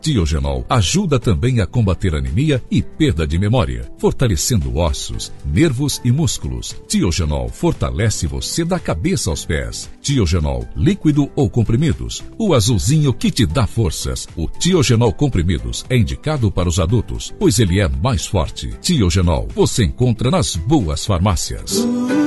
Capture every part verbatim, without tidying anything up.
Tiogenol ajuda também a combater anemia e perda de memória, fortalecendo ossos, nervos e músculos. Tiogenol fortalece você da cabeça aos pés. Tiogenol, líquido ou comprimidos, o azulzinho que te dá forças. O Tiogenol comprimidos é indicado para os adultos, pois ele é mais forte. Tiogenol, você encontra nas boas farmácias.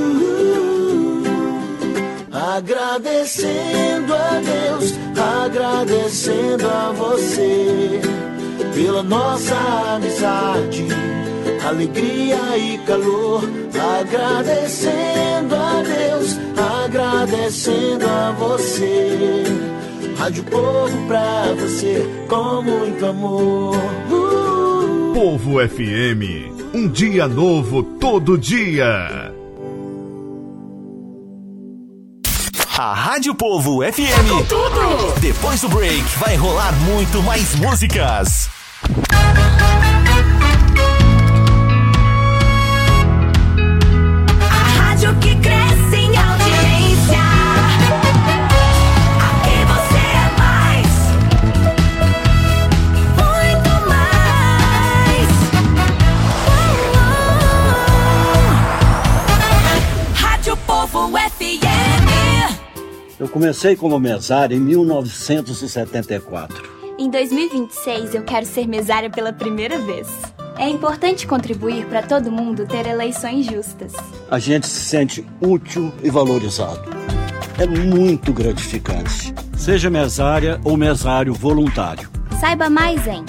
Agradecendo a Deus, agradecendo a você pela nossa amizade, alegria e calor. Agradecendo a Deus, agradecendo a você. Rádio Povo pra você com muito amor. uh! Povo F M, um dia novo todo dia. A Rádio Povo F M. Tudo, tudo. Depois do break, vai rolar muito mais músicas. A rádio que cresce em audiência. Aqui você é mais. Muito mais. Uh-uh. Rádio Povo F M. Eu comecei como mesária em mil novecentos e setenta e quatro. Em dois mil e vinte e seis, eu quero ser mesária pela primeira vez. É importante contribuir para todo mundo ter eleições justas. A gente se sente útil e valorizado. É muito gratificante. Seja mesária ou mesário voluntário. Saiba mais em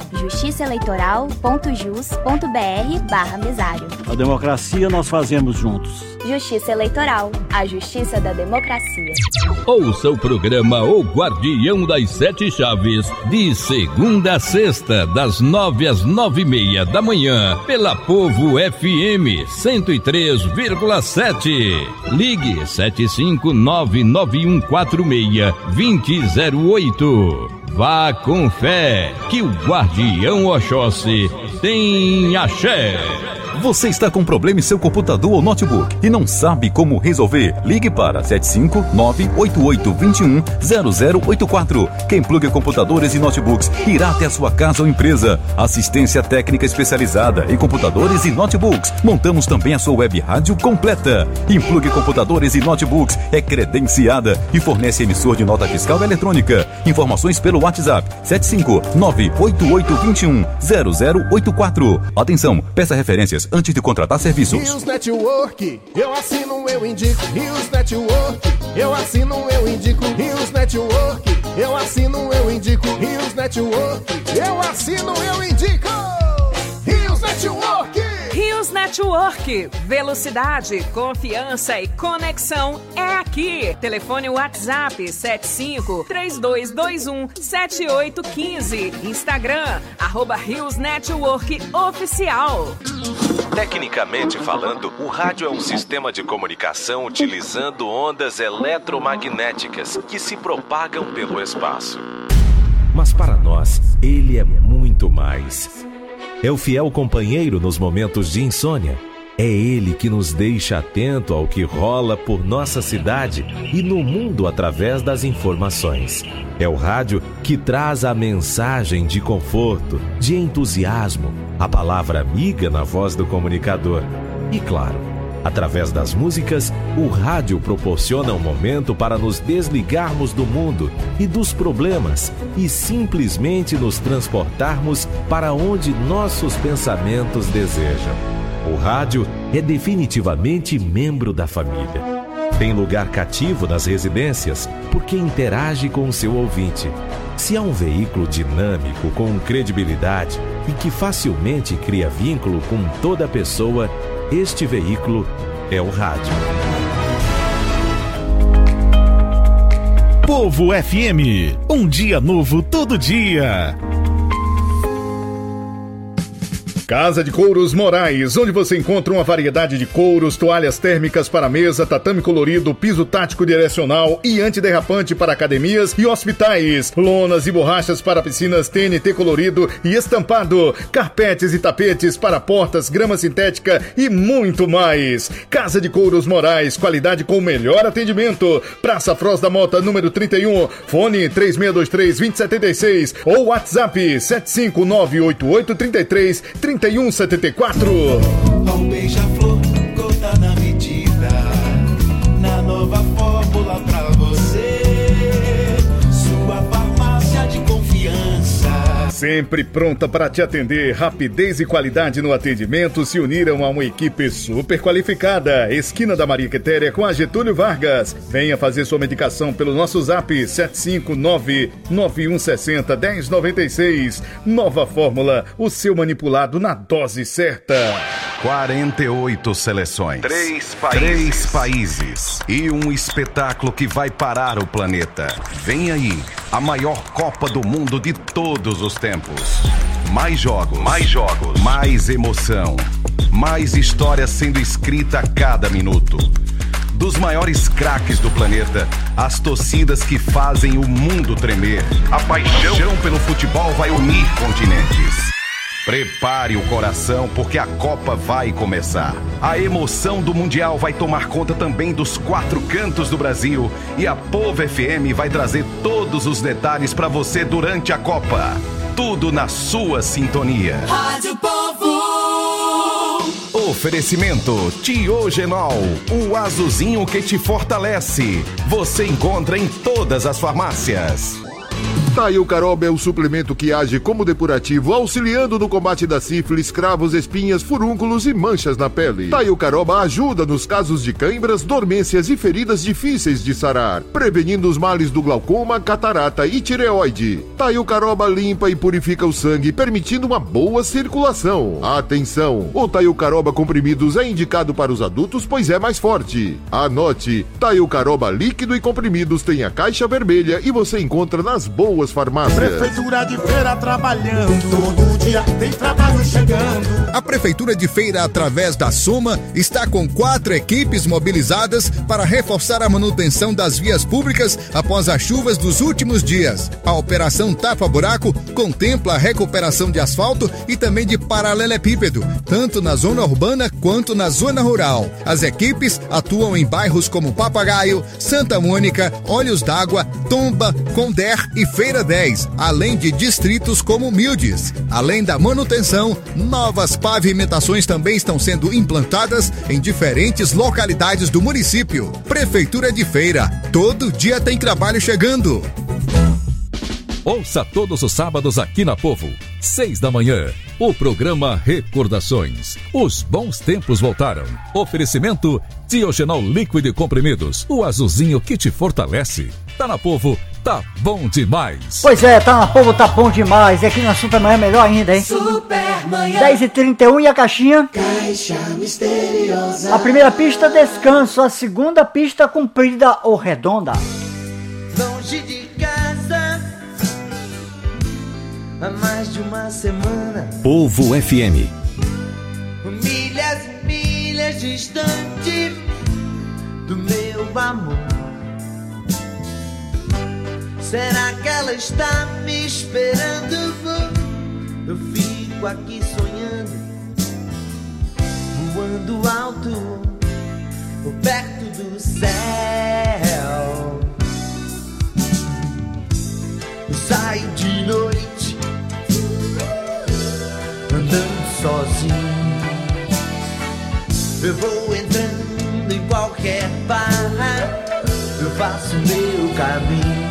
justiçaeleitoral.jus.br barra mesário. A democracia nós fazemos juntos. Justiça Eleitoral, a justiça da democracia. Ouça o programa O Guardião das Sete Chaves, de segunda a sexta, das nove às nove e meia da manhã, pela Povo F M cento e três vírgula sete. Ligue sete cinco nove nove um quatro seis dois zero zero oito. Vá com fé, que o Guardião Oxóssi tem axé. Você está com problema em seu computador ou notebook e não sabe como resolver? Ligue para sete cinco nove oito oito dois um zero zero oito quatro. Quem pluga computadores e notebooks irá até a sua casa ou empresa. Assistência técnica especializada em computadores e notebooks. Montamos também a sua web rádio completa. Implugue computadores e notebooks é credenciada e fornece emissor de nota fiscal eletrônica. Informações pelo WhatsApp sete cinco nove oito oito dois um zero zero oito quatro. Atenção, peça referências antes de contratar serviços. Rios Network, eu assino, eu indico. Rios Network, eu assino, eu indico. Rios Network, eu assino, eu indico. Rios Network, eu assino, eu indico. Rios Network. Rios Network, velocidade, confiança e conexão é aqui. Telefone WhatsApp sete cinco três dois dois um sete oito um cinco. Instagram, arroba Rios Network Oficial. Tecnicamente falando, o rádio é um sistema de comunicação utilizando ondas eletromagnéticas que se propagam pelo espaço. Mas para nós, ele é muito mais. É o fiel companheiro nos momentos de insônia. É ele que nos deixa atento ao que rola por nossa cidade e no mundo através das informações. É o rádio que traz a mensagem de conforto, de entusiasmo, a palavra amiga na voz do comunicador. E claro, através das músicas, o rádio proporciona um momento para nos desligarmos do mundo e dos problemas e simplesmente nos transportarmos para onde nossos pensamentos desejam. O rádio é definitivamente membro da família. Tem lugar cativo nas residências porque interage com o seu ouvinte. Se há um veículo dinâmico, com credibilidade e que facilmente cria vínculo com toda pessoa, este veículo é o rádio. Povo F M, um dia novo todo dia. Casa de Couros Moraes, onde você encontra uma variedade de couros, toalhas térmicas para mesa, tatame colorido, piso tático direcional e antiderrapante para academias e hospitais, lonas e borrachas para piscinas T N T colorido e estampado, carpetes e tapetes para portas, grama sintética e muito mais. Casa de Couros Moraes, qualidade com o melhor atendimento. Praça Froz da Mota, número trinta e um, fone três seis dois três, dois zero sete seis ou WhatsApp sete cinco nove oito oito três três, três um sete quatro. Um beija-flor, gota na medida, na nova fórmula pra você, sua farmácia de confiança. Sempre pronta para te atender, rapidez e qualidade no atendimento se uniram a uma equipe super qualificada. Esquina da Maria Quitéria com a Getúlio Vargas. Venha fazer sua medicação pelo nosso zap sete cinco nove, nove um seis zero, um zero nove seis. Nova Fórmula, o seu manipulado na dose certa. quarenta e oito seleções, Três países. Três países e um espetáculo que vai parar o planeta. Vem aí, a maior Copa do Mundo de todos os tempos. Mais jogos, Mais jogos. mais emoção, mais história sendo escrita a cada minuto. Dos maiores craques do planeta, as torcidas que fazem o mundo tremer. A paixão pelo futebol vai unir continentes. Prepare o coração porque a Copa vai começar. A emoção do Mundial vai tomar conta também dos quatro cantos do Brasil e a Povo F M vai trazer todos os detalhes para você durante a Copa. Tudo na sua sintonia. Rádio Povo. Oferecimento Tiogenol, o azulzinho que te fortalece. Você encontra em todas as farmácias. Taiucaroba é o suplemento que age como depurativo, auxiliando no combate da sífilis, cravos, espinhas, furúnculos e manchas na pele. Taiucaroba ajuda nos casos de cãibras, dormências e feridas difíceis de sarar, prevenindo os males do glaucoma, catarata e tireoide. Taiucaroba limpa e purifica o sangue, permitindo uma boa circulação. Atenção! O Taiucaroba comprimidos é indicado para os adultos, pois é mais forte. Anote, Taiucaroba líquido e comprimidos tem a caixa vermelha e você encontra nas boas farmácias. Prefeitura de Feira trabalhando, todo dia tem trabalho chegando. A Prefeitura de Feira, através da Soma, está com quatro equipes mobilizadas para reforçar a manutenção das vias públicas após as chuvas dos últimos dias. A Operação Tapa Buraco contempla a recuperação de asfalto e também de paralelepípedo, tanto na zona urbana quanto na zona rural. As equipes atuam em bairros como Papagaio, Santa Mônica, Olhos d'Água, Tomba, Conder e Feira dez, além de distritos como Mildes. Além da manutenção, novas pavimentações também estão sendo implantadas em diferentes localidades do município. Prefeitura de Feira, todo dia tem trabalho chegando. Ouça todos os sábados aqui na Povo, seis da manhã, o programa Recordações. Os bons tempos voltaram. Oferecimento Tiogenol líquido e comprimidos, o azulzinho que te fortalece. Tá na Povo, tá bom demais. Pois é, tá na Povo, tá bom demais. E aqui na Supermanhã melhor ainda, hein? Supermanhã. dez e trinta e um e a caixinha? Caixa misteriosa. A primeira pista, descanso. A segunda pista, comprida ou redonda. Longe de casa, há mais de uma semana. Povo F M. Milhas e milhas distante do meu amor. Será que ela está me esperando? Eu fico aqui sonhando, voando alto, perto do céu. Eu saio de noite, andando sozinho. Eu vou entrando em qualquer barra, eu faço meu caminho.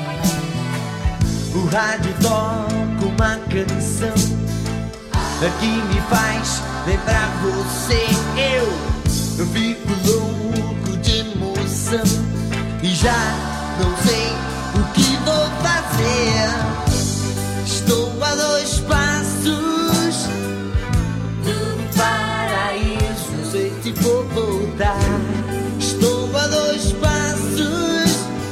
O rádio toca uma canção que me faz lembrar você. Eu, eu fico louco de emoção e já não sei o que vou fazer. Estou a dois passos do paraíso, não sei se vou voltar. Estou a dois passos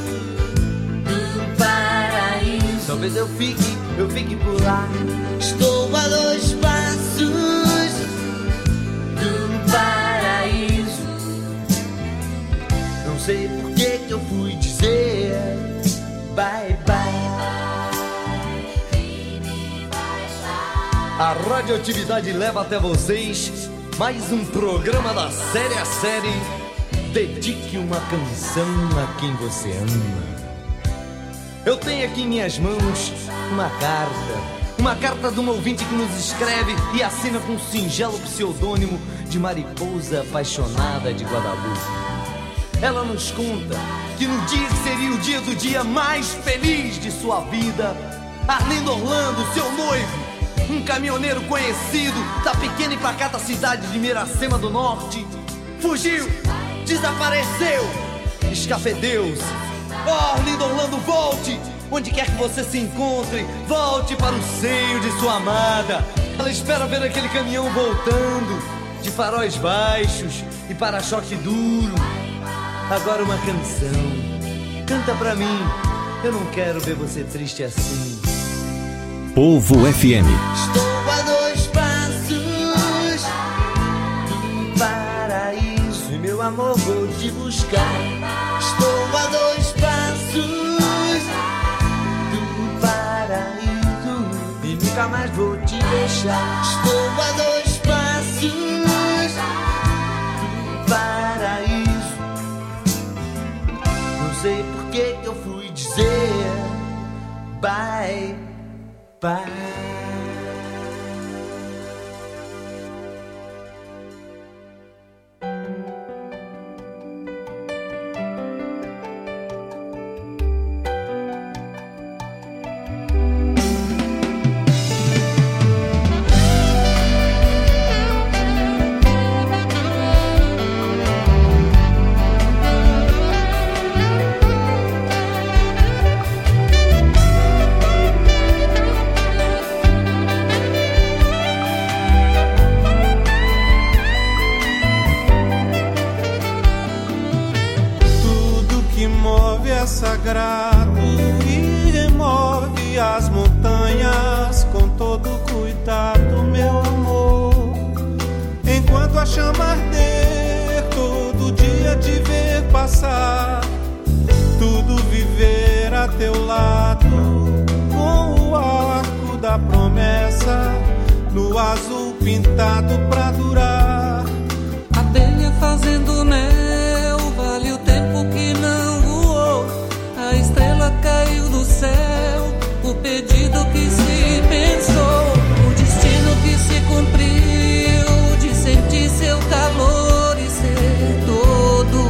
do paraíso, talvez eu fique, eu fique por lá. Estou a dois passos A radioatividade leva até vocês mais um programa da série a série. Dedique uma canção a quem você ama. Eu tenho aqui em minhas mãos uma carta. Uma carta de um ouvinte que nos escreve e assina com um singelo pseudônimo de Mariposa Apaixonada de Guadalupe. Ela nos conta que no dia que seria o dia do dia mais feliz de sua vida, Arlindo Orlando, seu noivo, um caminhoneiro conhecido da pequena e pacata cidade de Miracema do Norte, fugiu, desapareceu, escafedeu-se. Oh, Arlindo Orlando, volte! Onde quer que você se encontre, volte para o seio de sua amada. Ela espera ver aquele caminhão voltando, de faróis baixos e para-choque duro. Agora uma canção, canta pra mim, eu não quero ver você triste assim. Povo F M. Estou a dois passos do paraíso e meu amor vou te buscar. Estou a dois passos do paraíso e nunca mais vou te deixar. Estou a dois passos do paraíso. Não sei por que que eu fui dizer bye. Bye. Sagrado e remove as montanhas com todo cuidado, meu amor. Enquanto a chama arder, todo dia te ver passar, tudo viver a teu lado, com o arco da promessa no azul pintado pra durar. Abelha fazendo mel, vale o tempo que não voou. A estrela caiu do céu, o pedido que se pensou, o destino que se cumpriu, de sentir seu calor e ser todo.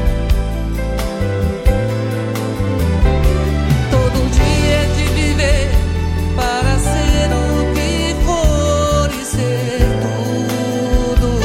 Todo dia é de viver para ser o que for e ser tudo.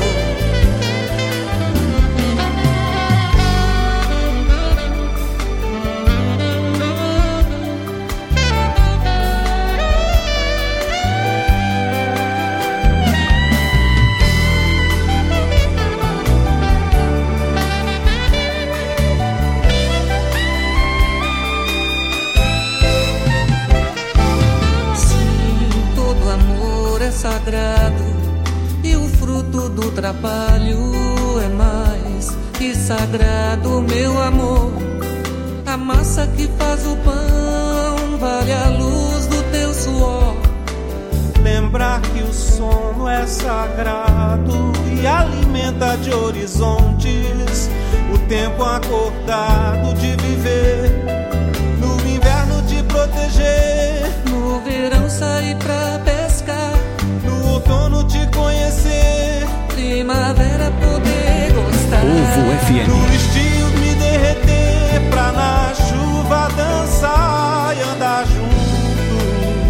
Sagrado e o fruto do trabalho é mais que sagrado, meu amor. A massa que faz o pão vale a luz do teu suor. Lembrar que o sono é sagrado e alimenta de horizontes o tempo acordado de viver, no inverno te proteger, no verão sair pra pescar, no outono te conhecer, primavera poder gostar. Povo F M. No estio me derreter pra na chuva dançar e andar junto.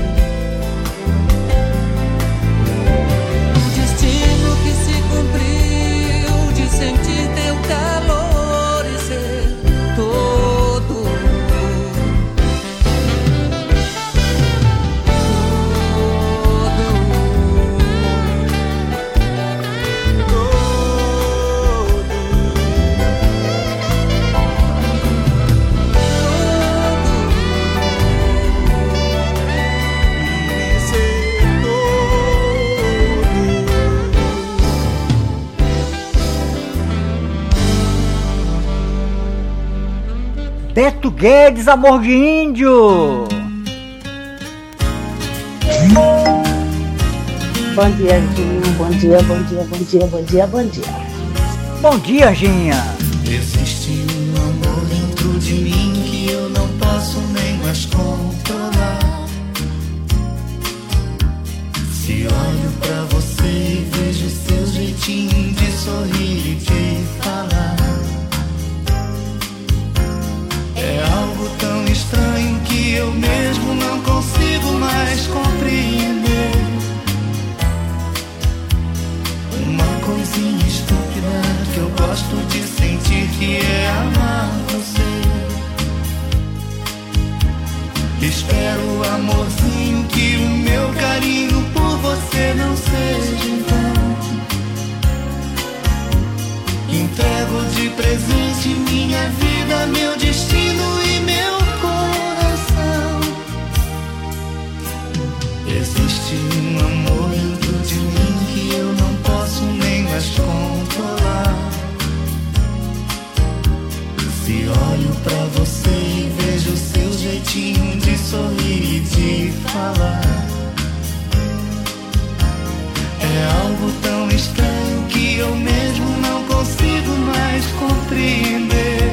O destino que se cumpriu, de sentir teu calor e ser todo. Beto Guedes, Amor de Índio. Bom dia, Anjinho. Bom dia, bom dia, bom dia, bom dia, bom dia. Bom dia, Anjinha. Existe um amor dentro de mim que eu não posso nem mais controlar. Se olho pra você e vejo seu jeitinho de sorrir e de falar, é algo tão estranho que eu mesmo não consigo mais compreender. Uma coisinha estúpida que eu gosto de sentir, que é amar você. Espero, amorzinho, que o meu carinho por você não seja em vão. Entrego de presente minha vida, meu destino e meu coração. Existe um amor dentro de mim que eu não posso nem mais controlar. Se olho pra você e vejo seu jeitinho de sorrir e de falar, é algo tão estranho que eu mesmo não consigo mais compreender.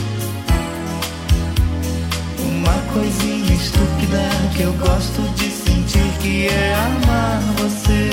Uma coisinha estúpida que eu gosto de sentir, que é amar você.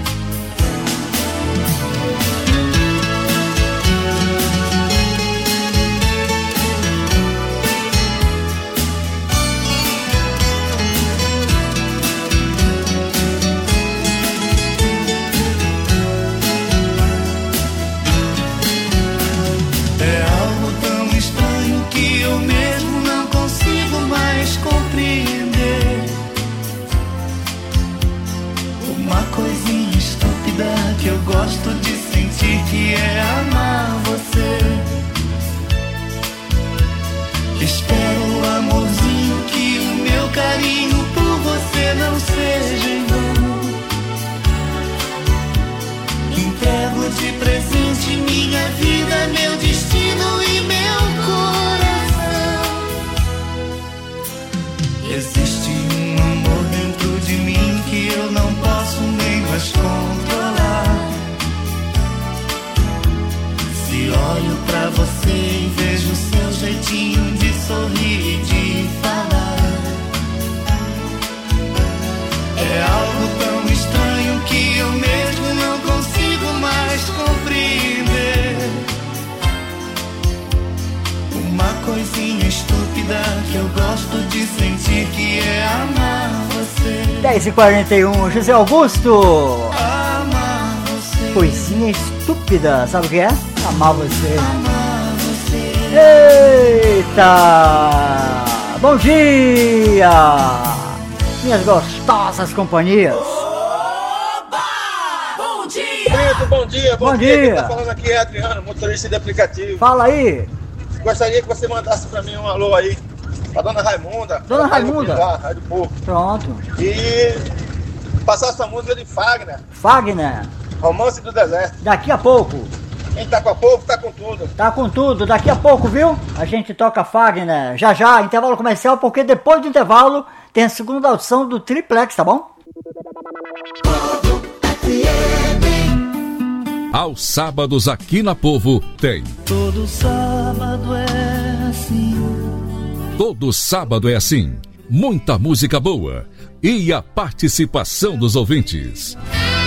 Que eu gosto de sentir, que é amar você. Espero, amorzinho, que o meu carinho por você não seja em vão. Entrego de presente minha vida, meu destino e meu coração. Existe um amor dentro de mim que eu não posso nem mais controlar. Se olho pra você e vejo seu jeitinho de sorrir e de falar, é algo tão estranho que eu mesmo não consigo mais compreender. Uma coisinha estúpida que eu gosto de sentir, que é amar você. dez e quarenta e um, José Augusto. Amar você. Coisinha estúpida, sabe o que é? Amar você. Amar você. Eita! Bom dia! Minhas gostosas companhias. Oba! Bom dia! Muito bom dia, bom, bom dia. dia. Quem tá falando aqui é Adriano, motorista de aplicativo. Fala aí. Gostaria que você mandasse pra mim um alô aí pra Dona Raimunda. Dona Raimunda. Lá, Rádio Povo. Pronto. E passar essa música de Fagner. Fagner. Romance do Deserto. Daqui a pouco. Quem tá com a povo, tá com tudo. Tá com tudo, daqui a pouco, viu? A gente toca Fagner. Já já, intervalo comercial, porque depois do intervalo tem a segunda audição do Triplex, tá bom? Aos sábados aqui na Povo tem. Todo sábado é assim. Todo sábado é assim. Muita música boa e a participação dos ouvintes.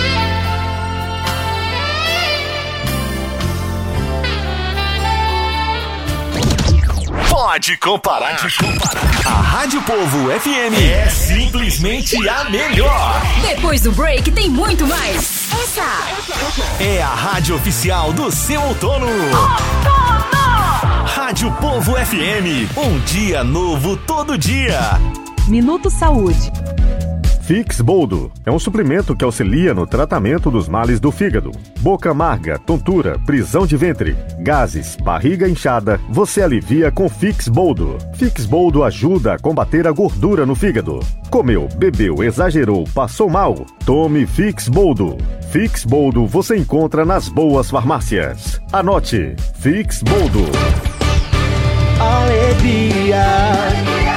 Pode comparar. Pode comparar. A Rádio Povo F M é simplesmente a melhor. Depois do break tem muito mais. Essa é a rádio oficial do seu outono. Outono! Rádio Povo F M. Um dia novo todo dia. Minuto Saúde. Fix Boldo é um suplemento que auxilia no tratamento dos males do fígado. Boca amarga, tontura, prisão de ventre, gases, barriga inchada, você alivia com Fix Boldo. Fix Boldo ajuda a combater a gordura no fígado. Comeu, bebeu, exagerou, passou mal? Tome Fix Boldo. Fix Boldo você encontra nas boas farmácias. Anote, Fix Boldo. Alegria.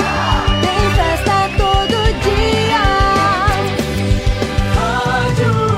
Tem festa todo dia. Rádio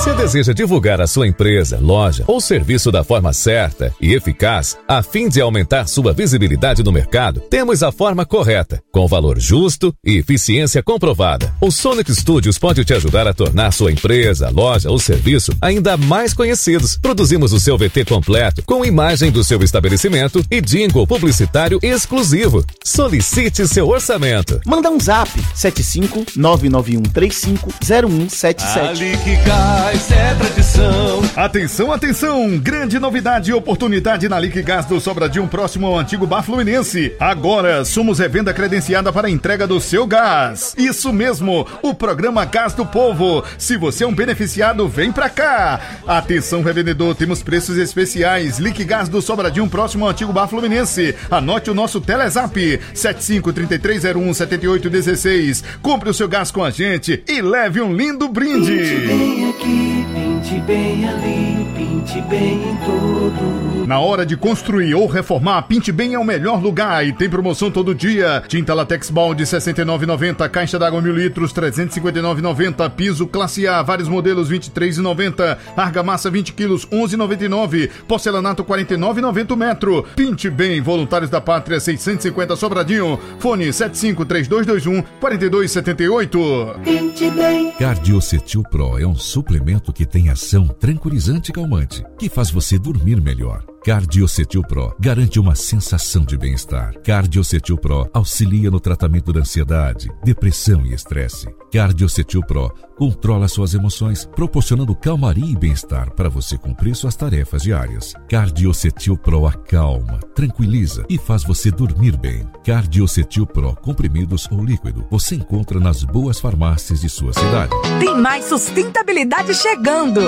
Você deseja divulgar a sua empresa, loja ou serviço da forma certa e eficaz, a fim de aumentar sua visibilidade no mercado? Temos a forma correta, com valor justo e eficiência comprovada. O Sonic Studios pode te ajudar a tornar sua empresa, loja ou serviço ainda mais conhecidos. Produzimos o seu V T completo, com imagem do seu estabelecimento e jingle publicitário exclusivo. Solicite seu orçamento. Manda um zap sete cinco nove nove um três cinco zero um sete sete. Ali que Gás é tradição. Atenção, atenção! Grande novidade e oportunidade na Liquigás do Sobradinho, próximo ao antigo Bar Fluminense. Agora somos revenda credenciada para a entrega do seu gás. Isso mesmo, o programa Gás do Povo. Se você é um beneficiado, vem pra cá. Atenção, revendedor, temos preços especiais. Liquigás do Sobradinho, próximo ao antigo Bar Fluminense. Anote o nosso Telezap sete cinco três três zero um sete oito um seis. Compre o seu gás com a gente e leve um lindo brinde. Pinte bem aqui, pinte bem ali, pinte bem em tudo. Na hora de construir ou reformar, Pinte Bem é o melhor lugar e tem promoção todo dia. Tinta Latex Balde sessenta e nove reais e noventa centavos, caixa d'água mil litros trezentos e cinquenta e nove reais e noventa centavos, piso classe A, vários modelos vinte e três reais e noventa centavos, argamassa vinte quilos onze reais e noventa e nove centavos, porcelanato quarenta e nove reais e noventa centavos metro. Pinte Bem, Voluntários da Pátria seiscentos e cinquenta Sobradinho, fone sete cinco três dois dois um quatro dois sete oito. Pinte Bem. Cardiocetil Pro é um suplemento que tem ação tranquilizante e calmante, que faz você dormir melhor. Cardiocetil Pro garante uma sensação de bem-estar. Cardiocetil Pro auxilia no tratamento da ansiedade, depressão e estresse. Cardiocetil Pro controla suas emoções, proporcionando calmaria e bem-estar para você cumprir suas tarefas diárias. Cardiocetil Pro acalma, tranquiliza e faz você dormir bem. Cardiocetil Pro, comprimidos ou líquido, você encontra nas boas farmácias de sua cidade. Tem mais sustentabilidade chegando!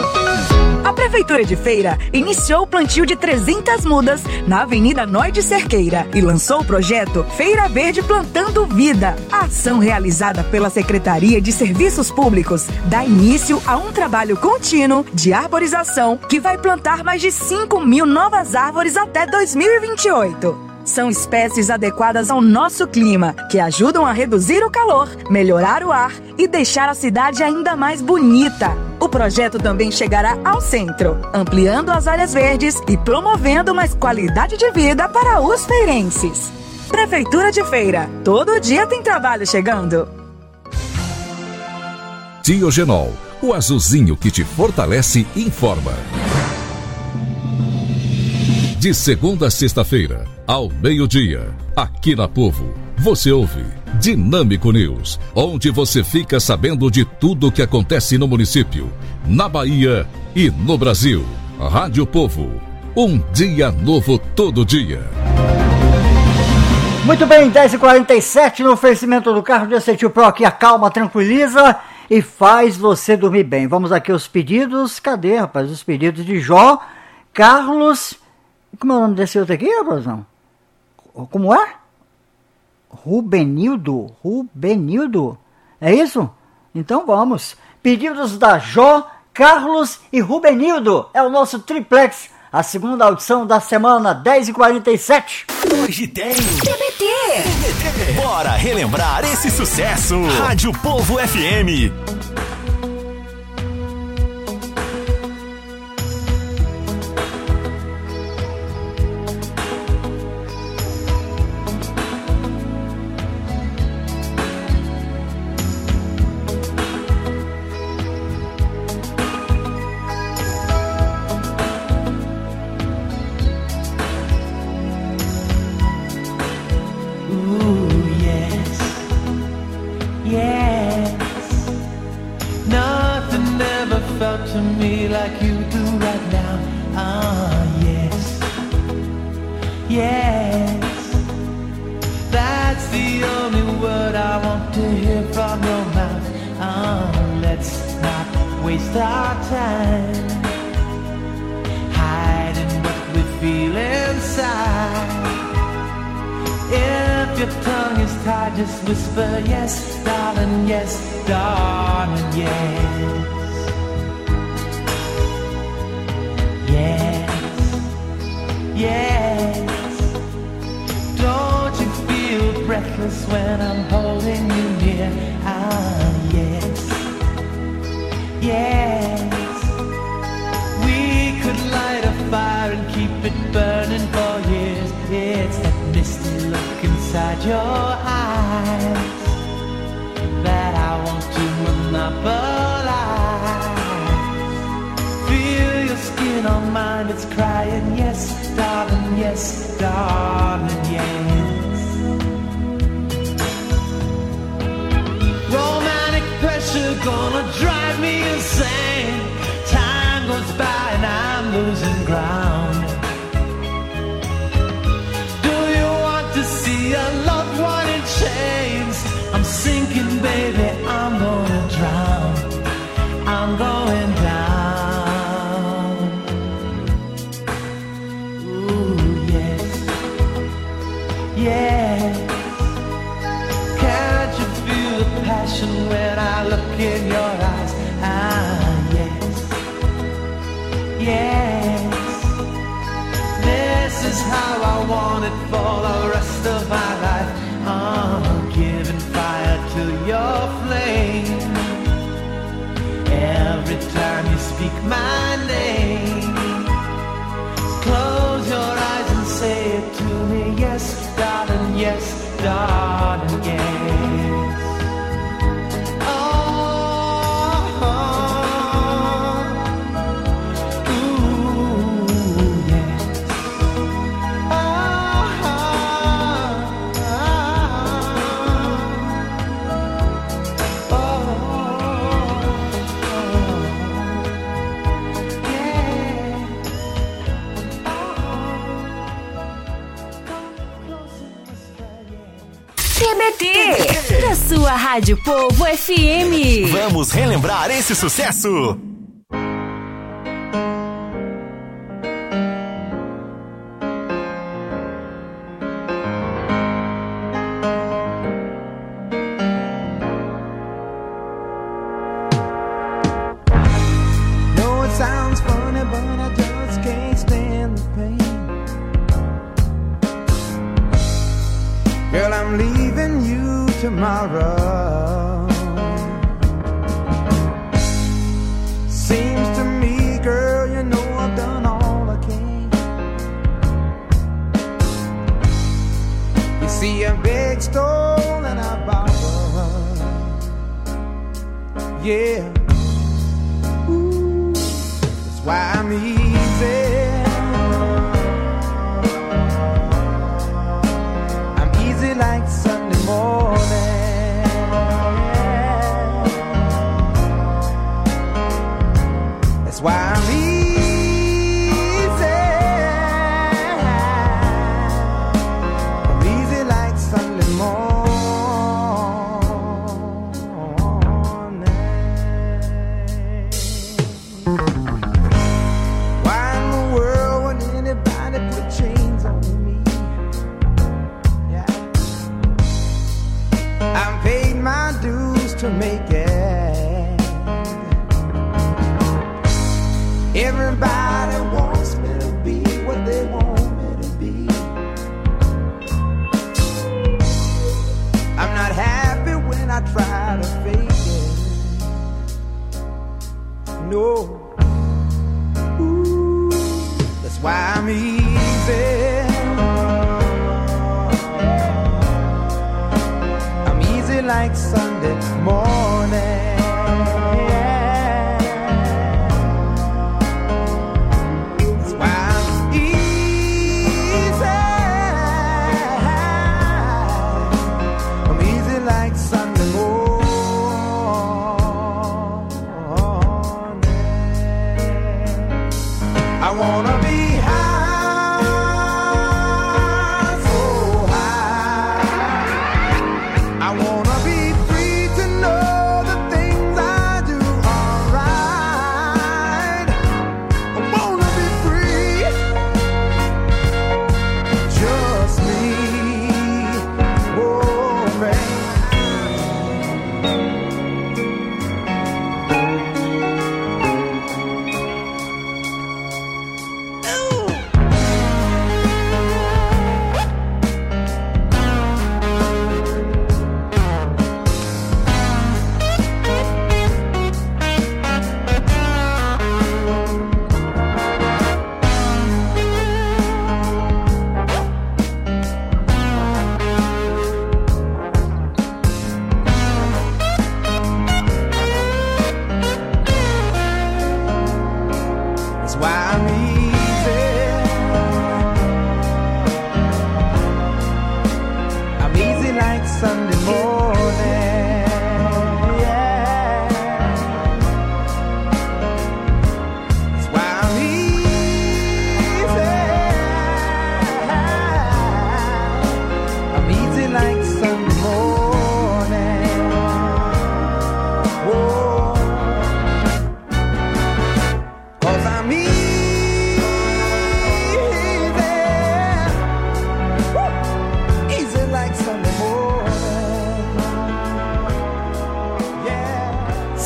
A Prefeitura de Feira iniciou o plantio de trezentas mudas na Avenida Noide Cerqueira e lançou o projeto Feira Verde Plantando Vida. A ação realizada pela Secretaria de Serviços Públicos dá início a um trabalho contínuo de arborização que vai plantar mais de cinco mil novas árvores até dois mil e vinte e oito. São espécies adequadas ao nosso clima, que ajudam a reduzir o calor, melhorar o ar e deixar a cidade ainda mais bonita. O projeto também chegará ao centro, ampliando as áreas verdes e promovendo mais qualidade de vida para os feirenses. Prefeitura de Feira, todo dia tem trabalho chegando. Tiogenol, o azulzinho que te fortalece e informa. De segunda a sexta-feira, ao meio-dia, aqui na Povo, você ouve Dinâmico News, onde você fica sabendo de tudo o que acontece no município, na Bahia e no Brasil. Rádio Povo, um dia novo todo dia. Muito bem, dez e quarenta e sete no oferecimento do Cardiocetil Pro, que acalma, tranquiliza e faz você dormir bem. Vamos aqui aos pedidos. Cadê, rapaz? Os pedidos de Jó, Carlos... Como é o nome desse outro aqui, Raposão? Como é? Rubenildo. Rubenildo. É isso? Então vamos. Pedidos da Jó, Carlos e Rubenildo. É o nosso triplex. A segunda audição da semana, dez e quarenta e sete. Hoje tem... T B T. T B T. Bora relembrar esse sucesso. Rádio Povo F M. To me like you do right now. Ah, yes, yes. That's the only word I want to hear from your mouth. Ah, let's not waste our time hiding what we feel inside. If your tongue is tied, just whisper yes, darling, yes, darling, yes. Yes, yes. Don't you feel breathless when I'm holding you near? Ah, yes, yes. inside your eyes that I want to monopolize. Feel your skin on mine, it's crying, yes, darling, yes, darling, yes. Romantic pressure gonna drive me insane. Time goes by and I'm losing ground. Do you want to see a loved one in chains? I'm sinking, baby, I'm gonna drown. I'm going down. Ooh, yes, yes. Can't you feel the passion when I look in your eyes? Ah, yes, yes. This is how I want it for the rest of my life. I'm giving fire to your flame. Every time you speak my name, close your eyes and say it to me. Yes, darling, yes, darling, yes. C B T, da sua Rádio Povo F M. Vamos relembrar esse sucesso. No, it sounds funny, but I just can't stand the pain. Girl, I'm leaving you tomorrow. Seems to me, girl, you know I've done all I can. You see a big stone and I borrowed. Yeah. Ooh, that's why I'm easy. Like Sunday morning, that's why I'm easy. I'm easy like Sunday morning. Why in the world would anybody put chains on me? I paid my dues to make it. Everybody wants me to be what they want me to be. I'm not happy when I try to fake it. No. Ooh, that's why I'm easy. Like Sunday morning, that's why I'm easy. I'm easy like Sunday morning. I wanna be high, so high. I wanna be free to know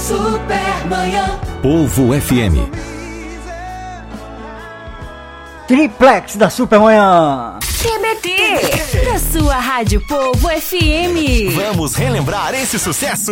Supermanhã. Povo F M. Triplex da Supermanhã. T B T, da sua Rádio Povo F M. Vamos relembrar esse sucesso.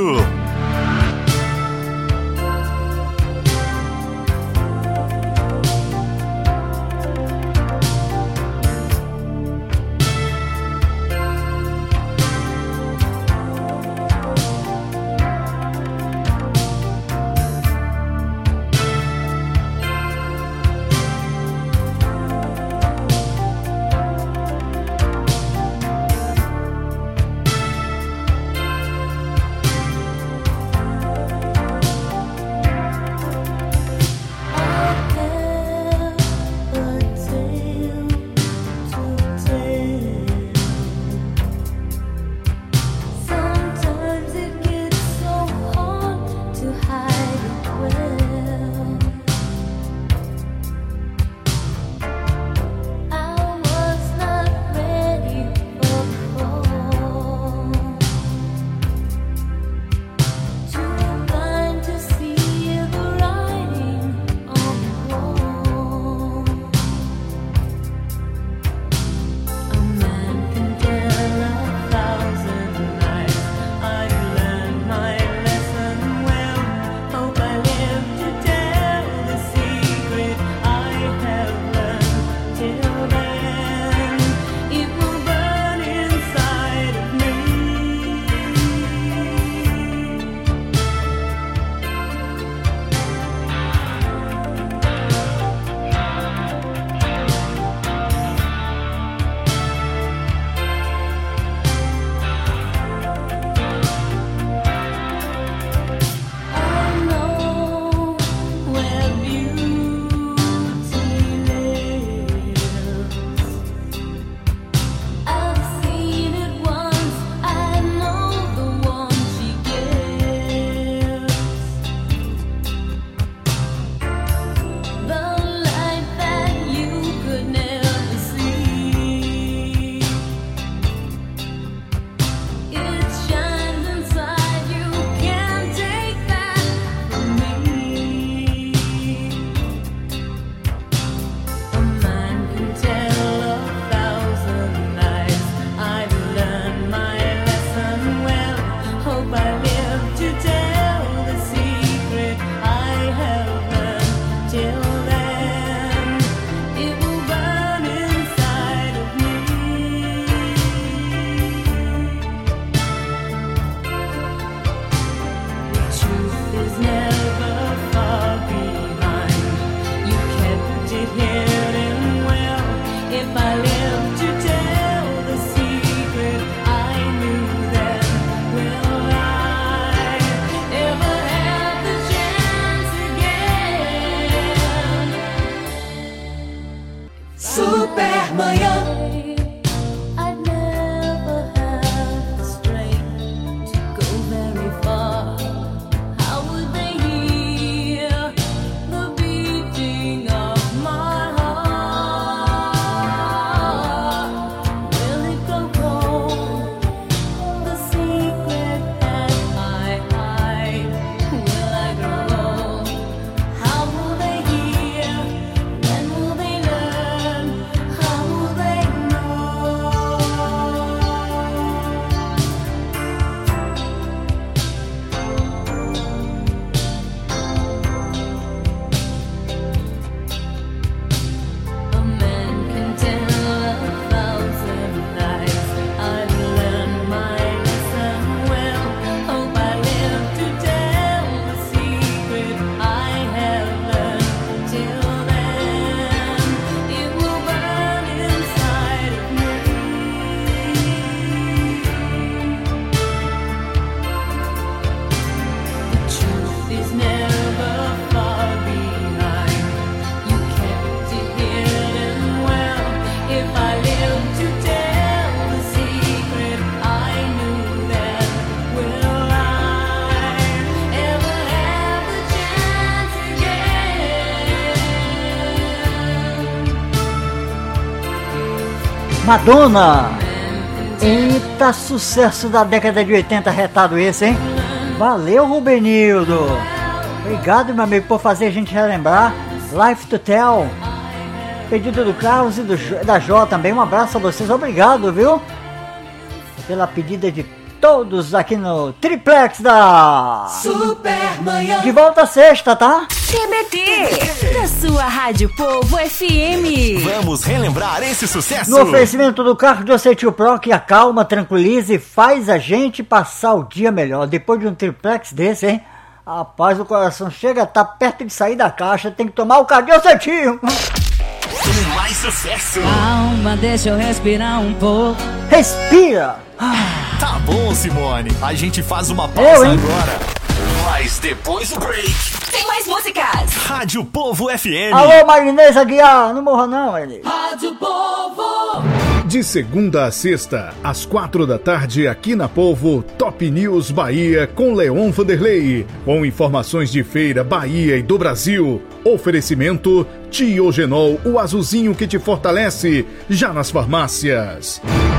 Madonna! Eita, sucesso da década de oitenta, retado esse, hein? Valeu, Rubenildo. Obrigado, meu amigo, por fazer a gente relembrar. Life to Tell. Pedido do Carlos e do, da Jó também. Um abraço a vocês. Obrigado, viu? Pela pedida de todos aqui no Triplex da Supermanhã. De volta sexta, tá? T B T, da sua Rádio Povo F M. Vamos relembrar esse sucesso. No oferecimento do carro de Acetil Pro, que acalma, tranquiliza e faz a gente passar o dia melhor. Depois de um triplex desse, hein? Rapaz, o coração chega a estar perto de sair da caixa, tem que tomar o carro de Acetil. Mais sucesso. Calma, deixa eu respirar um pouco. Respira. Tá bom, Simone. A gente faz uma pausa eu, agora. Mas depois do break, tem mais músicas. Rádio Povo F M. Alô, Marinês Aguiar. Não morra não, Marinês. Rádio Povo. De segunda a sexta, às quatro da tarde, aqui na Povo, Top News Bahia com Leon Vanderlei. Com informações de feira, Bahia e do Brasil. Oferecimento Tiogenol, o azulzinho que te fortalece, já nas farmácias.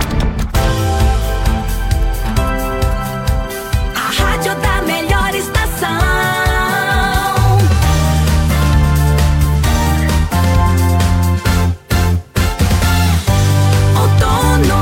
A rádio da melhor estação. Outono.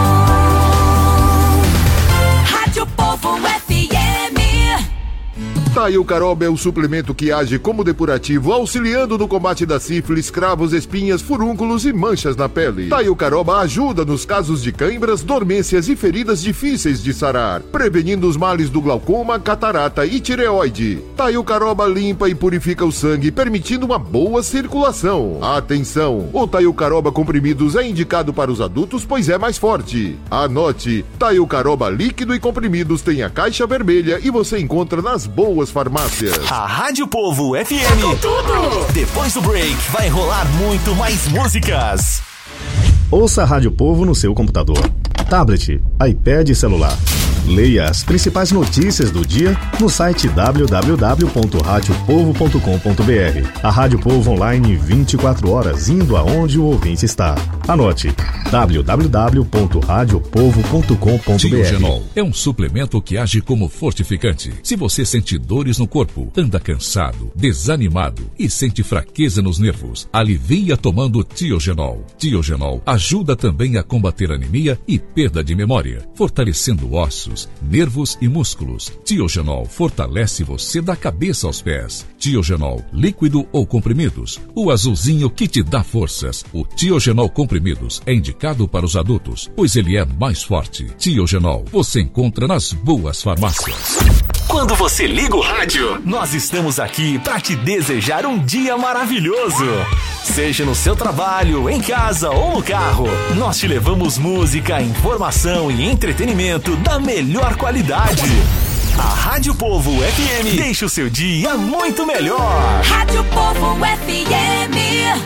Rádio Povo F M. Taiucaroba é o suplemento que age como depurativo, auxiliando no combate da sífilis, cravos, espinhas, furúnculos e manchas na pele. Taiucaroba ajuda nos casos de cãibras, dormências e feridas difíceis de sarar, prevenindo os males do glaucoma, catarata e tireoide. Taiucaroba limpa e purifica o sangue, permitindo uma boa circulação. Atenção! O Taiucaroba comprimidos é indicado para os adultos, pois é mais forte. Anote: Taiucaroba líquido e comprimidos tem a caixa vermelha e você encontra nas boas farmácias. A Rádio Povo F M. Com tudo. Depois do break, vai rolar muito mais músicas. Ouça a Rádio Povo no seu computador, tablet, iPad e celular. Leia as principais notícias do dia no site w w w ponto rádio povo ponto com ponto b r. A Rádio Povo online vinte e quatro horas, indo aonde o ouvinte está. Anote: w w w ponto rádio povo ponto com ponto b r. Tiogenol é um suplemento que age como fortificante. Se você sente dores no corpo, anda cansado, desanimado e sente fraqueza nos nervos, alivia tomando Tiogenol. Tiogenol ajuda também a combater anemia e perda de memória, fortalecendo ossos, nervos e músculos. Tiogenol fortalece você da cabeça aos pés. Tiogenol líquido ou comprimidos, o azulzinho que te dá forças. O Tiogenol comprimidos é indicado para os adultos, pois ele é mais forte. Tiogenol você encontra nas boas farmácias. Quando você liga o rádio, nós estamos aqui para te desejar um dia maravilhoso. Seja no seu trabalho, em casa ou no carro, nós te levamos música, informação e entretenimento da melhor qualidade. A Rádio Povo F M deixa o seu dia muito melhor. Rádio Povo F M.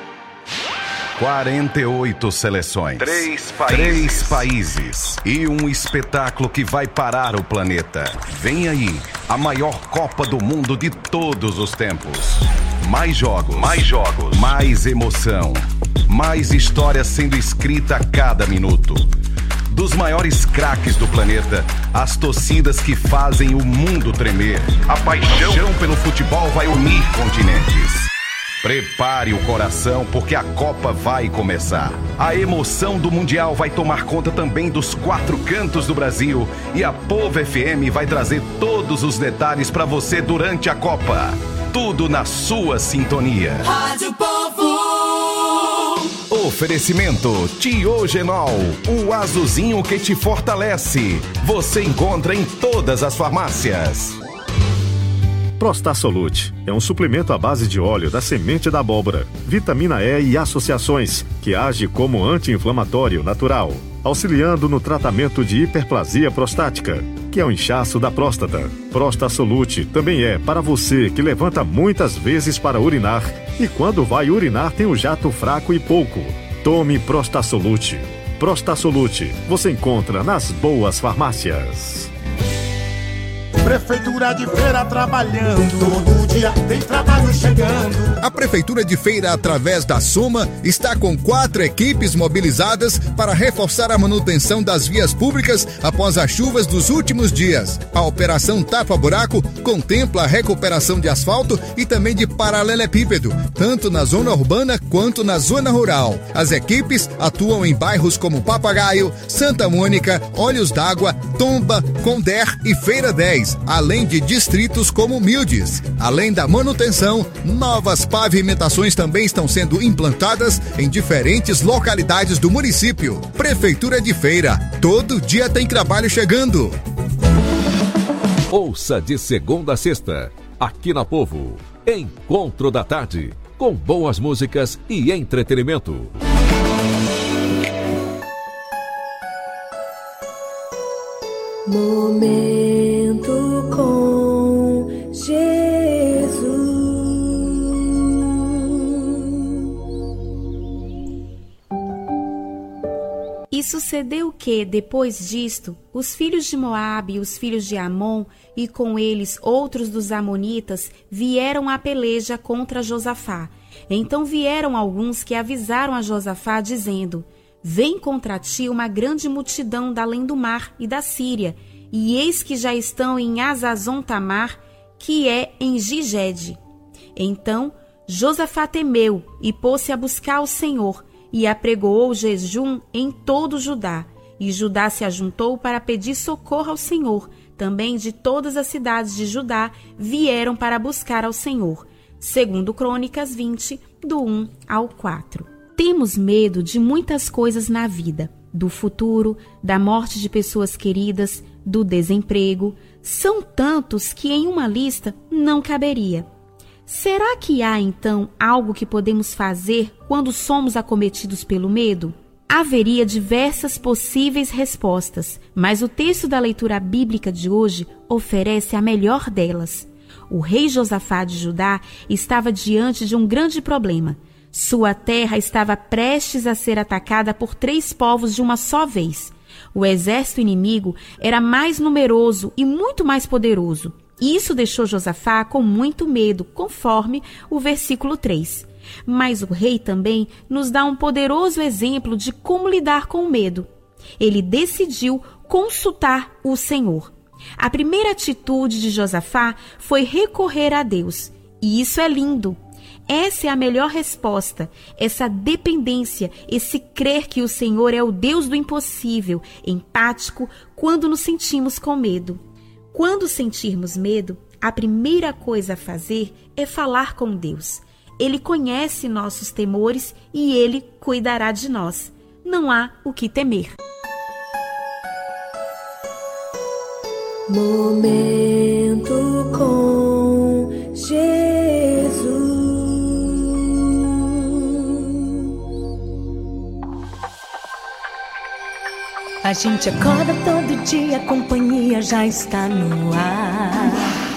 quarenta e oito seleções, Três países. Três países e um espetáculo que vai parar o planeta. Vem aí, a maior Copa do Mundo de todos os tempos. Mais jogos, Mais jogos. mais emoção, mais história sendo escrita a cada minuto. Dos maiores craques do planeta, as torcidas que fazem o mundo tremer. A paixão pelo futebol vai unir continentes. Prepare o coração, porque a Copa vai começar. A emoção do Mundial vai tomar conta também dos quatro cantos do Brasil. E a Povo F M vai trazer todos os detalhes para você durante a Copa. Tudo na sua sintonia. Rádio Povo. Oferecimento Tiogenol, o azulzinho que te fortalece. Você encontra em todas as farmácias. Prostasolute é um suplemento à base de óleo da semente da abóbora, vitamina E e associações, que age como anti-inflamatório natural, auxiliando no tratamento de hiperplasia prostática, que é o inchaço da próstata. Prostasolute também é para você que levanta muitas vezes para urinar e quando vai urinar tem o jato fraco e pouco. Tome Prostasolute. Prostasolute você encontra nas boas farmácias. Prefeitura de Feira trabalhando, todo dia tem trabalho chegando. A Prefeitura de Feira, através da Soma, está com quatro equipes mobilizadas para reforçar a manutenção das vias públicas após as chuvas dos últimos dias. A Operação Tapa Buraco contempla a recuperação de asfalto e também de paralelepípedo, tanto na zona urbana quanto na zona rural. As equipes atuam em bairros como Papagaio, Santa Mônica, Olhos d'Água, Tomba, Condé e Feira dez, além de distritos como Mildes. Além da manutenção, novas pavimentações também estão sendo implantadas em diferentes localidades do município. Prefeitura de Feira, todo dia tem trabalho chegando. Ouça de segunda a sexta, aqui na Povo, Encontro da Tarde, com boas músicas e entretenimento. Momento com Jesus. E sucedeu que, depois disto, os filhos de Moabe e os filhos de Amon, e com eles outros dos amonitas, vieram à peleja contra Josafá. Então vieram alguns que avisaram a Josafá, dizendo: Vem contra ti uma grande multidão da além do mar e da Síria, e eis que já estão em Azazon-Tamar, que é em Gigede. Então Josafá temeu e pôs-se a buscar o Senhor, e apregoou jejum em todo Judá. E Judá se ajuntou para pedir socorro ao Senhor. Também de todas as cidades de Judá vieram para buscar ao Senhor. Segundo Crônicas vinte, do um ao quatro. Temos medo de muitas coisas na vida, do futuro, da morte de pessoas queridas, do desemprego. São tantos que em uma lista não caberia. Será que há, então, algo que podemos fazer quando somos acometidos pelo medo? Haveria diversas possíveis respostas, mas o texto da leitura bíblica de hoje oferece a melhor delas. O rei Josafá de Judá estava diante de um grande problema. Sua terra estava prestes a ser atacada por três povos de uma só vez. O exército inimigo era mais numeroso e muito mais poderoso. Isso deixou Josafá com muito medo, conforme o versículo três. Mas o rei também nos dá um poderoso exemplo de como lidar com o medo. Ele decidiu consultar o Senhor. A primeira atitude de Josafá foi recorrer a Deus. E isso é lindo. Essa é a melhor resposta, essa dependência, esse crer que o Senhor é o Deus do impossível, empático, quando nos sentimos com medo. Quando sentirmos medo, a primeira coisa a fazer é falar com Deus. Ele conhece nossos temores e Ele cuidará de nós. Não há o que temer. Momento com Jesus. A gente acorda todo dia, a companhia já está no ar.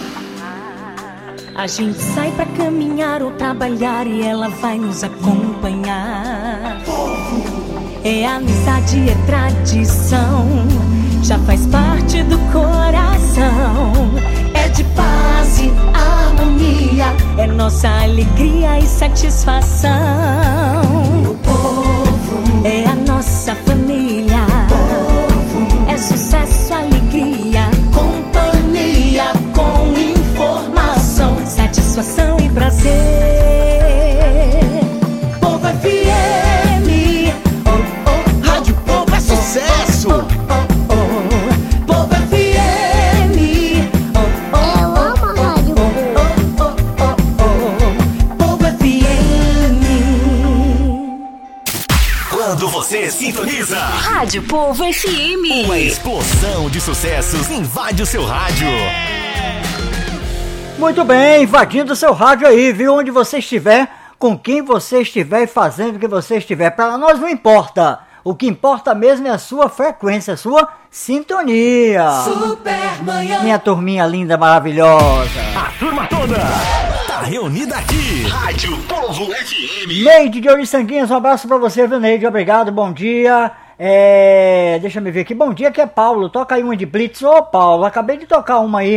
A gente sai pra caminhar ou trabalhar e ela vai nos acompanhar. É amizade, é tradição, já faz parte do coração. É de paz e harmonia, é nossa alegria e satisfação. O povo é a nossa família. É sucesso, alegria, companhia, com informação, satisfação e prazer. Povo F M, oh, oh, Rádio Povo é sucesso. Oh, oh, oh, Povo F M, oh, oh, eu amo a Rádio oh, oh, oh, oh, Povo F M. Quando você sintoniza Rádio Povo F M, uma explosão de sucessos invade o seu rádio. Muito bem, invadindo o seu rádio aí, viu? Onde você estiver, com quem você estiver e fazendo o que você estiver. Para nós não importa. O que importa mesmo é a sua frequência, a sua sintonia. Supermanhã. Minha turminha linda, maravilhosa. A turma toda tá reunida aqui. Rádio Povo F M. Neide de Oriçanguinhas, um abraço pra você, viu, Neide? Obrigado, bom dia. É... Deixa eu ver aqui. Bom dia, que é Paulo. Toca aí uma de Blitz. Ô, Paulo, acabei de tocar uma aí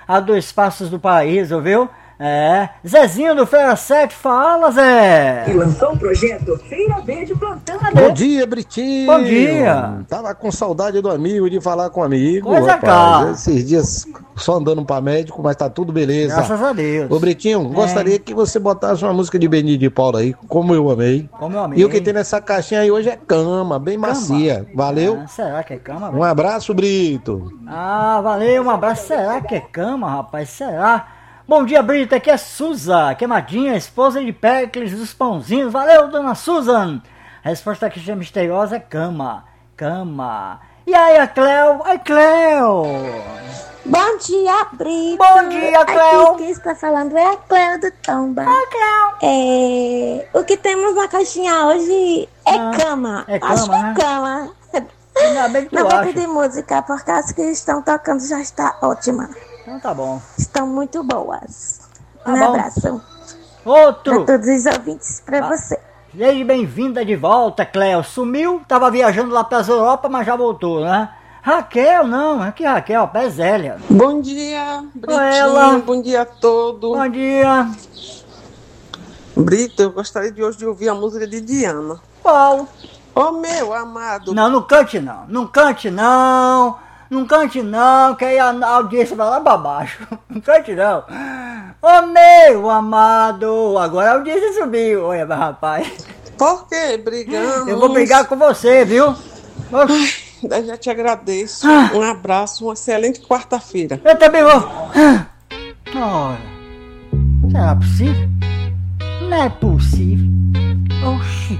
a dois passos do paraíso, viu? É, Zezinho do Feira sete, fala, Zé! E lançou o projeto Feira Verde Plantando. Bom dia, Britinho! Bom dia! Tava com saudade do amigo, de falar com o amigo. Coisa cá. Esses dias só andando pra médico, mas tá tudo beleza. Graças a Deus. Ô, Britinho, É. gostaria que você botasse uma música de Benito de Paula aí, Como Eu Amei. Como eu amei. E o que tem nessa caixinha aí hoje é cama, bem macia. Valeu? Ah, será que é cama? Um abraço, Brito. Ah, valeu, um abraço. Será que é cama, rapaz? Será? Bom dia, Brito. Aqui é Suza, queimadinha, esposa de Pericles dos Pãozinhos. Valeu, dona Susan. A resposta aqui é misteriosa, é cama. Cama. E aí, a Cleo? Ai, Cleo. Bom dia, Brito. Bom dia, Cleo. Aqui quem está falando é a Cleo do Tomba. Oi, Cleo. É, o que temos na caixinha hoje é Ah, cama. é Acho cama, que né? é cama. Ainda bem que tu Não vou acha. pedir música, porque as que estão tocando já está ótima. Então tá bom. Estão muito boas. Tá Um bom. abraço. Outro. Para todos os ouvintes, para Ah. você. Seja bem-vinda de volta, Cleo. Sumiu, tava viajando lá pras Europa, mas já voltou, né? Raquel, não, é que Raquel, pé Zélia. Bom dia, Britinho, ela. bom dia a todos. Bom dia. Brito, eu gostaria de hoje de ouvir a música de Diana. Qual? Oh, meu amado. Não, não cante não, não cante não, não cante não, que aí a a audiência vai lá pra baixo. Não cante não. Ô meu amado, agora a audiência subiu. Olha, rapaz. Por que brigamos? Eu vou brigar com você, viu? Ai, eu já te agradeço. Ah. Um abraço, uma excelente quarta-feira. Eu também vou. Ora, será possível? Não é possível. Oxi.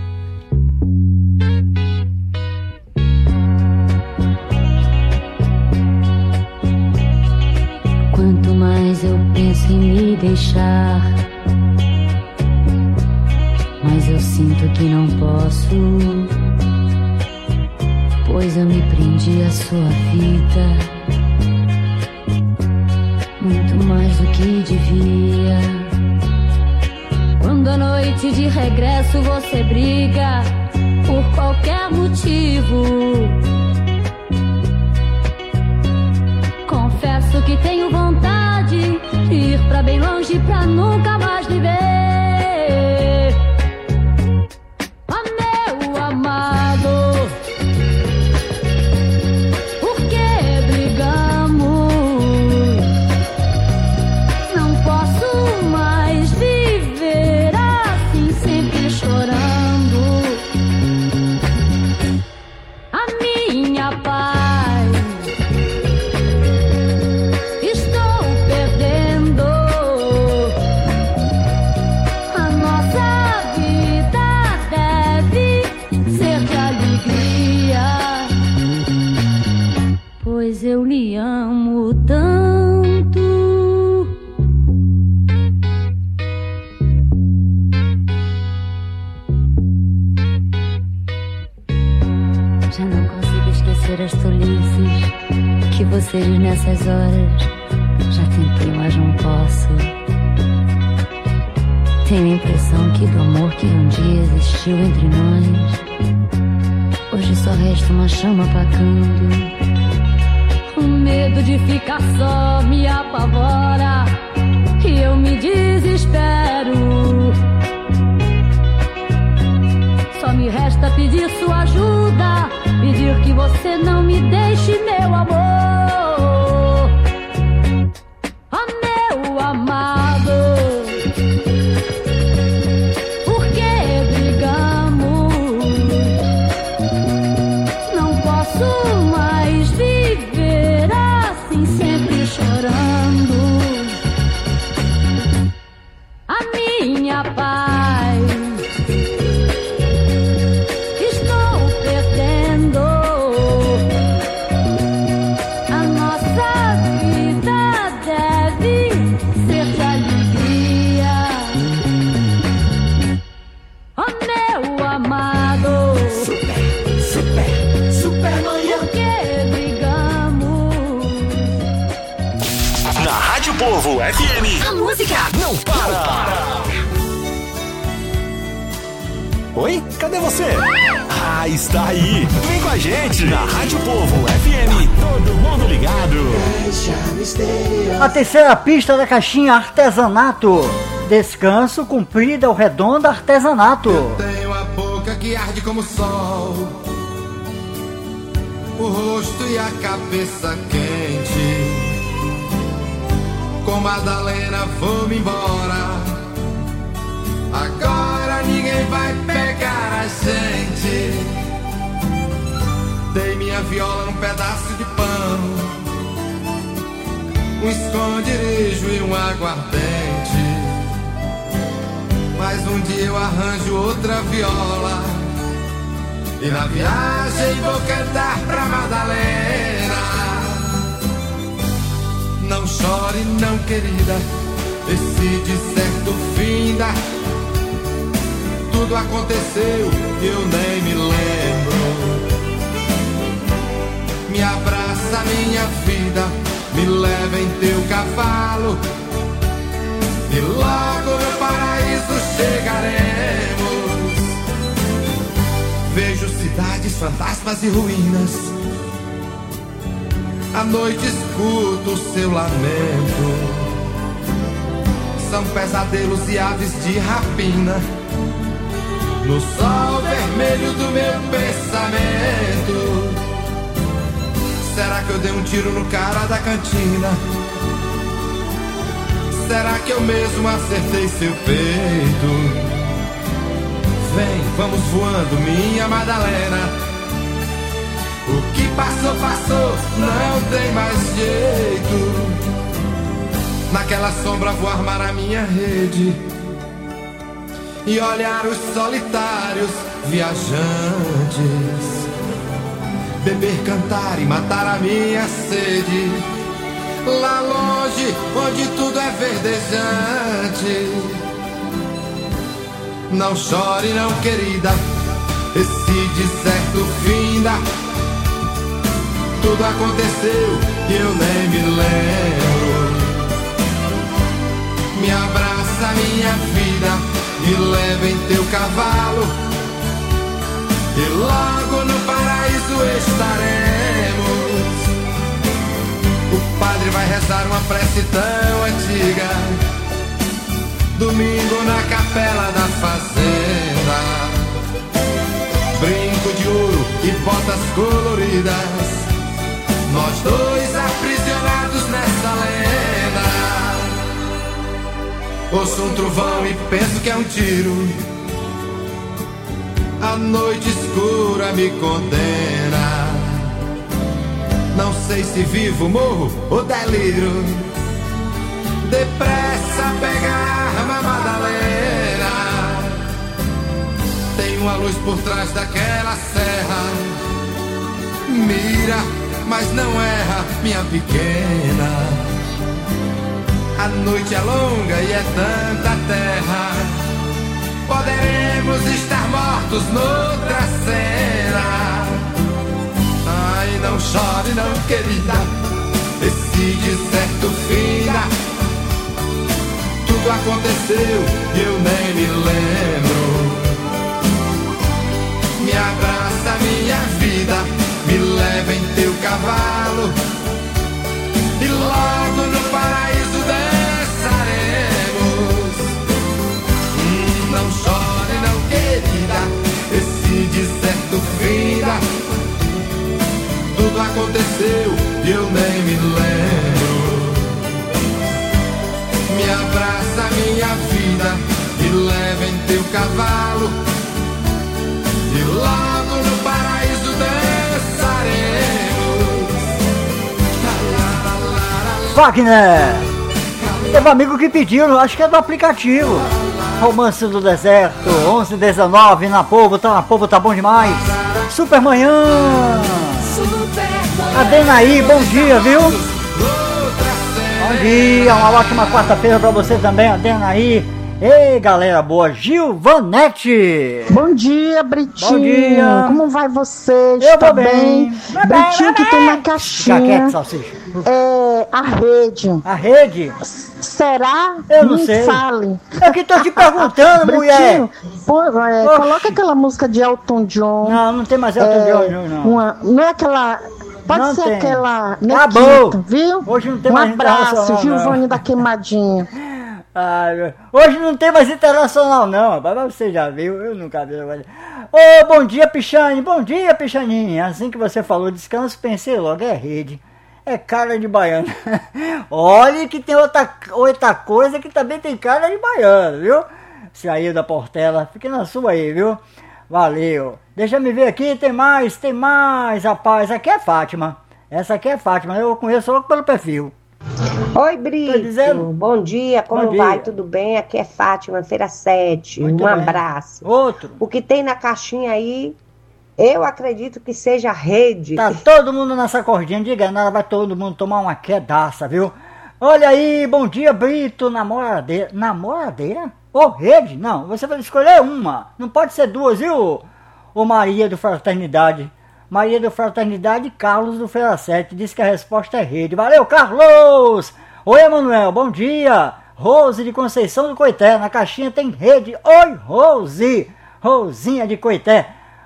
Quanto mais eu penso em me deixar, mas eu sinto que não posso, pois eu me prendi à sua vida, muito mais do que devia. Quando à noite de regresso você briga por qualquer motivo, confesso que tenho vontade de ir pra bem longe pra nunca mais me ver. Ah, meu amado, por que brigamos? Não posso mais viver assim, sempre chorando. A minha paz estou perdendo. A nossa vida deve ser de alegria, pois eu lhe amo tanto. Já não consigo esquecer as tolices que você diz nessas horas. Já tentei, mas não posso. Tenho a impressão que do amor que um dia existiu entre nós, hoje só resta uma chama apagando. O medo de ficar só me apavora e eu me desespero. Só me resta pedir sua ajuda, pedir que você não me deixe, meu amor. Oh, meu amado, por que brigamos? Não posso mais viver assim, sempre chorando. A minha paz estou perdendo. A nossa vida deve ser de alegria. Oh, meu amado, Super, super, super manhã. por que brigamos? Na Rádio Povo F M. A música não para. Oi? Cadê você? Ah, está aí! Vem com a gente na Rádio Povo F M. Todo mundo ligado. A terceira pista da caixinha artesanato. Descanso, comprida ou redonda, artesanato. Eu tenho a boca que arde como o sol, o rosto e a cabeça quente. Com Madalena vou-me embora. Agora ninguém vai pegar a gente. Dei minha viola num pedaço de pão, um esconderijo e um aguardente. Mas um dia eu arranjo outra viola e na viagem vou cantar pra Madalena. Não chore não, querida, esse deserto finda. Tudo aconteceu e eu nem me lembro. Me abraça minha vida, me leva em teu cavalo e logo no paraíso chegaremos. Vejo cidades, fantasmas e ruínas. À noite escuto o seu lamento. São pesadelos e aves de rapina no sol vermelho do meu pensamento. Será que eu dei um tiro no cara da cantina? Será que eu mesmo acertei seu peito? Vem, vamos voando, minha Madalena. O que passou, passou, não tem mais jeito. Naquela sombra vou armar a minha rede e olhar os solitários viajantes, beber, cantar e matar a minha sede. Lá longe, onde tudo é verdejante. Não chore não, querida, esse deserto finda. Tudo aconteceu e eu nem me lembro. Me abraça minha vida, me leva em teu cavalo e logo no paraíso estaremos. O padre vai rezar uma prece tão antiga, domingo na capela da fazenda. Brinco de ouro e botas coloridas, nós dois aprisionados nessa lenda. Ouço um trovão e penso que é um tiro. A noite escura me condena. Não sei se vivo, morro ou deliro. Depressa pega a arma, Madalena. Tem uma luz por trás daquela serra. Mira, mas não erra, minha pequena. A noite é longa e é tanta terra. Poderemos estar mortos noutra cena. Ai, não chore não, querida, esse deserto finda. Tudo aconteceu e eu nem me lembro. Me abraça minha vida, me leva em teu cavalo e logo no paraíso dançaremos. Hum, não chore não, querida, esse deserto finda. Tudo aconteceu e eu nem me lembro. Me abraça minha vida, me leva em teu cavalo e logo no paraíso dançaremos. Wagner! Teve um amigo que pediu, acho que é do aplicativo. Romance do Deserto, onze e dezenove, na Povo, tá na Povo, tá bom demais. Super Manhã! Adenaí, bom dia, viu? Bom dia, uma ótima quarta-feira pra você também, Adenaí. Ei, galera boa, Gilvanete! Bom dia, Britinho! Bom dia! Como vai você? Eu Está tô bem! bem? Britinho, que tem na caixinha. Quieto, salsicha. É, a rede. A rede? Será? Eu não Me sei. fale. É que tô te perguntando, mulher! Pô, é, coloca aquela música de Elton John. Não, não tem mais Elton é, John, não. Uma, não é aquela... Pode Não ser tem. aquela... Acabou. Nequita, viu? Hoje não tem um mais abraço, internacional, Gilvane não. da Queimadinha. Ai, hoje não tem mais internacional não, rapaz, você já viu, eu nunca vi. Ô, oh, bom dia, Pichane, bom dia, Pichaninha. Assim que você falou descanso, pensei logo, é rede, é cara de baiano. Olha que tem outra, outra coisa que também tem cara de baiano, viu? Saiu da Portela, fique na sua aí, viu? Valeu. Deixa eu me ver aqui, tem mais, tem mais, rapaz. Aqui é Fátima. Essa aqui é Fátima, eu conheço logo pelo perfil. Oi, Brito. Bom dia, como Bom vai? dia. Tudo bem? Aqui é Fátima, Feira sete. Muito um bem. abraço. Outro. O que tem na caixinha aí, eu acredito que seja rede. Tá todo mundo nessa cordinha, diga nada, vai todo mundo tomar uma quedaça, viu? Olha aí, bom dia, Brito, namoradeira. Namoradeira? Ô, rede? Não, você vai escolher uma. Não pode ser duas, viu? Ô, Maria do Fraternidade. Maria do Fraternidade, Carlos do Feira sete, diz que a resposta é rede. Valeu, Carlos! Oi, Emanuel, bom dia! Rose de Conceição do Coité, na caixinha tem rede. Oi, Rose! Rosinha de Coité.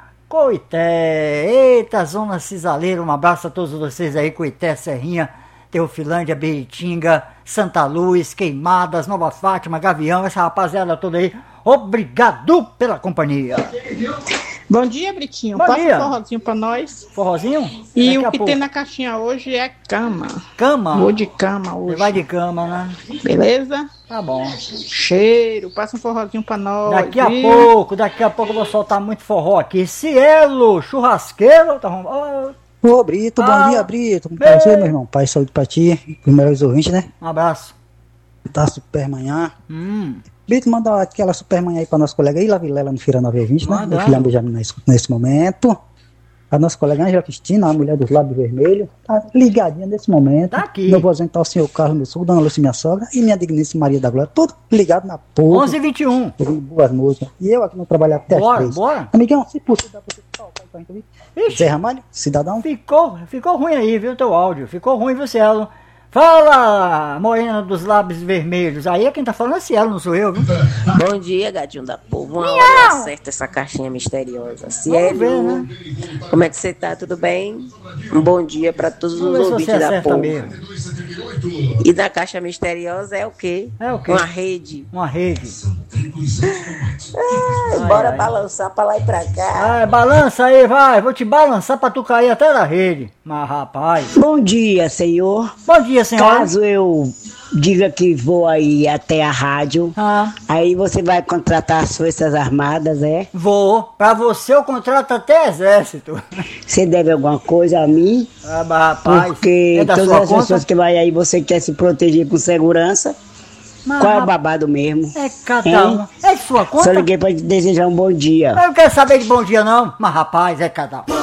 Coité, eita, Zona Cisaleira, um abraço a todos vocês aí, Coité, Serrinha, Teofilândia, Beritinga, Santa Luz, Queimadas, Nova Fátima, Gavião, essa rapaziada toda aí. Obrigado pela companhia. Bom dia, Britinho. Bom Passa dia. um forrozinho pra nós. Forrozinho? E Daqui o a que pouco. tem na caixinha hoje é cama. Cama? Vou de cama hoje. Você vai de cama, né? Beleza? Tá bom. Cheiro. Passa um forrozinho pra nós. Daqui a viu? pouco, daqui a pouco eu vou soltar muito forró aqui. Cielo, churrasqueiro. Tá bom. Ô, Ô, Brito, bom Ah, dia, Brito. Como bem. tá você, meu irmão? Paz e saúde pra ti, os melhores ouvintes, né? Um abraço. Tá super manhã. Hum. Brito, manda aquela super manhã aí pra nosso colega aí, Lavilela, no Feira nove e vinte, né? Manda. Meu filhão Benjamin nesse, nesse momento. A nossa colega Angela Cristina, a mulher dos lábios vermelhos, tá ligadinha nesse momento. Tá aqui. Meu vozinho tá o senhor Carlos do Sul, Dona Lúcia, minha sogra, e minha digníssima Maria da Glória, tudo ligado na porra. onze e vinte e um. Ouvindo boas músicas. E eu aqui no trabalho até Bora, as três. bora. Amigão, se possível, dá pra você tocar pra gente ouvir? Zé Ramalho, cidadão. Ficou, ficou ruim aí, viu, teu áudio. Ficou ruim, viu, Cielo? Fala, morena dos lábios vermelhos. Aí é quem tá falando é Cielo, não sou eu, viu? Bom dia, gatinho da povo. Uma hora acerta essa caixinha misteriosa. Cielo, ver, né? como é que você tá? Tudo bem? Um bom dia pra todos Vamos os ver se você ouvintes da acerta povo. mesmo. E da caixa misteriosa é o quê? É o quê? Uma rede. Uma rede. Ai, Ai, bora ai. balançar pra lá e pra cá. Ah, balança aí, vai. Vou te balançar pra tu cair até da rede. Mas, rapaz. Bom dia, senhor. Bom dia, senhora. Caso eu diga que vou aí até a rádio, Ah. aí você vai contratar as Forças Armadas, é? Vou. Pra você eu contrato até exército. Você deve alguma coisa a mim? Ah, mas, rapaz. Porque é da todas sua as conta? pessoas que vai aí, você quer se proteger com segurança. Mas, Qual é o rap- babado mesmo? É cada Hein? um. É de sua conta? Só liguei pra te desejar um bom dia. Eu não quero saber de bom dia, não. Mas, rapaz, é cada um.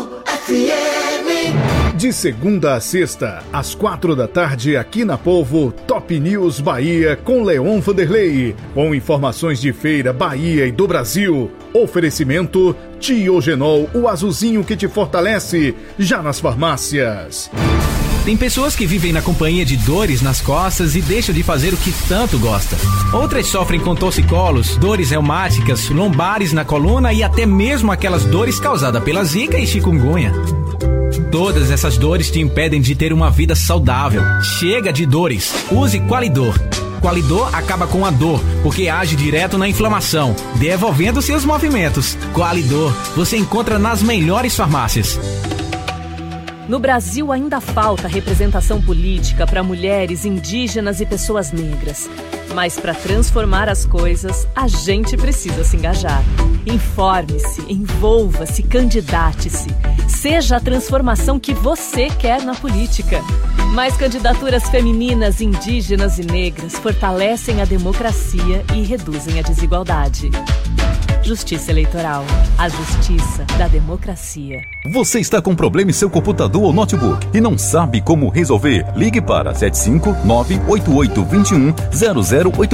De segunda a sexta, às quatro da tarde, aqui na Povo, Top News Bahia com Leon Vanderlei. Com informações de feira, Bahia e do Brasil. Oferecimento Tiogenol, o azulzinho que te fortalece, já nas farmácias. Tem pessoas que vivem na companhia de dores nas costas e deixam de fazer o que tanto gosta. Outras sofrem com torcicolos, dores reumáticas, lombares na coluna e até mesmo aquelas dores causadas pela zika e chikungunya. Todas essas dores te impedem de ter uma vida saudável. Chega de dores. Use Qualidor. Qualidor acaba com a dor, porque age direto na inflamação, devolvendo seus movimentos. Qualidor, você encontra nas melhores farmácias. No Brasil ainda falta representação política para mulheres, indígenas e pessoas negras. Mas para transformar as coisas, a gente precisa se engajar. Informe-se, envolva-se, candidate-se. Seja a transformação que você quer na política. Mais candidaturas femininas, indígenas e negras fortalecem a democracia e reduzem a desigualdade. Justiça Eleitoral. A justiça da democracia. Você está com problema em seu computador ou notebook e não sabe como resolver? Ligue para sete cinco nove oito oito dois um zero zero oito.